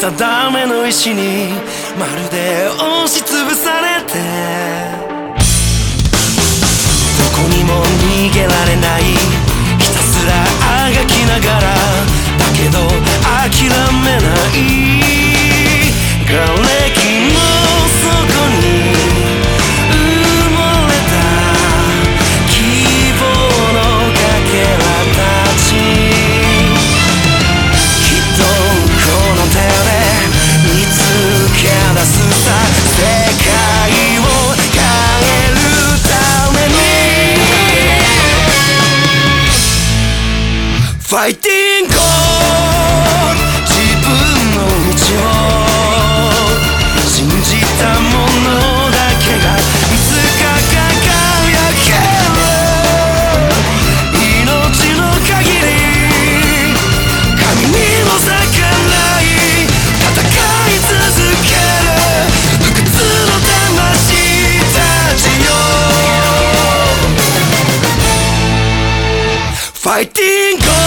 定めの石にまるで押しつぶされて、どこにも逃げられない、ひたすらあがきながら、だけど諦めない、瓦礫の底に埋もれた希望のかけらたち、きっとこの手で見つけ出すさ、世界を変えるためにファイティングゴール、自分の道を信じたものだけがいつか輝ける、命の限り神にも逆らい戦い続ける不屈の魂たちよ、ファイティングゴール。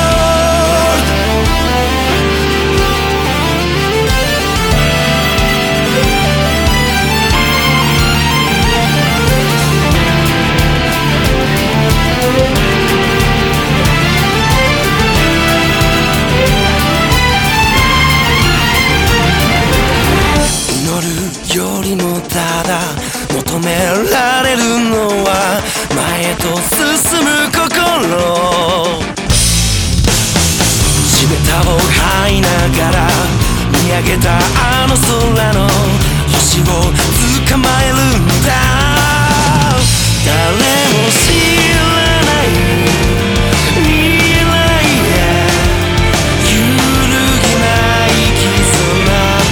よりもただ求められるのは前へと進む心、地べたを這いながら見上げたあの空の星を捕まえるんだ、誰も知らない未来へ揺るぎない絆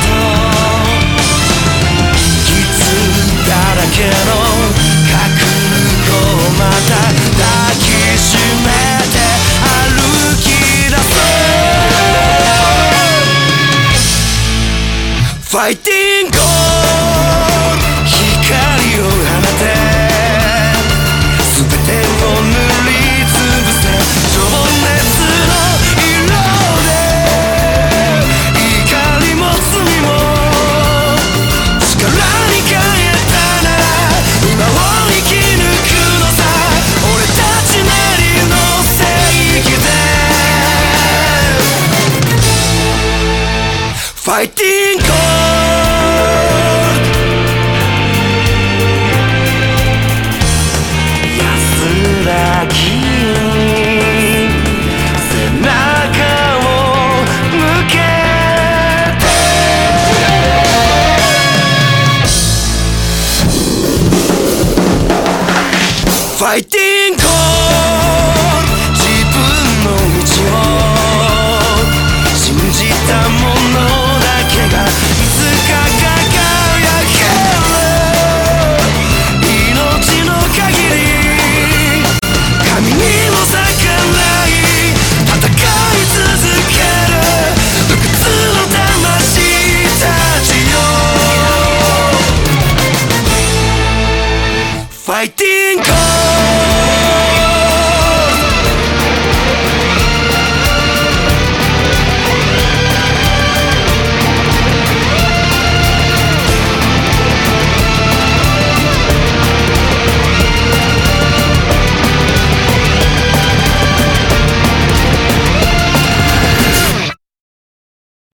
だらけの覚悟をまた抱きしめて歩き出そう、ファイティングゴール、光を放て全てを塗りつぶせ、情熱の色で怒りも罪も力に変えたなら今を生き抜くのさ、俺たちなりの正義でファイティングゴール。安らぎに背中を向けてファイティングゴール、自分の道を信じたものだけがいつか輝ける、命の限り神にも逆らい戦い続ける不屈の魂たちよ、ファイティングゴール。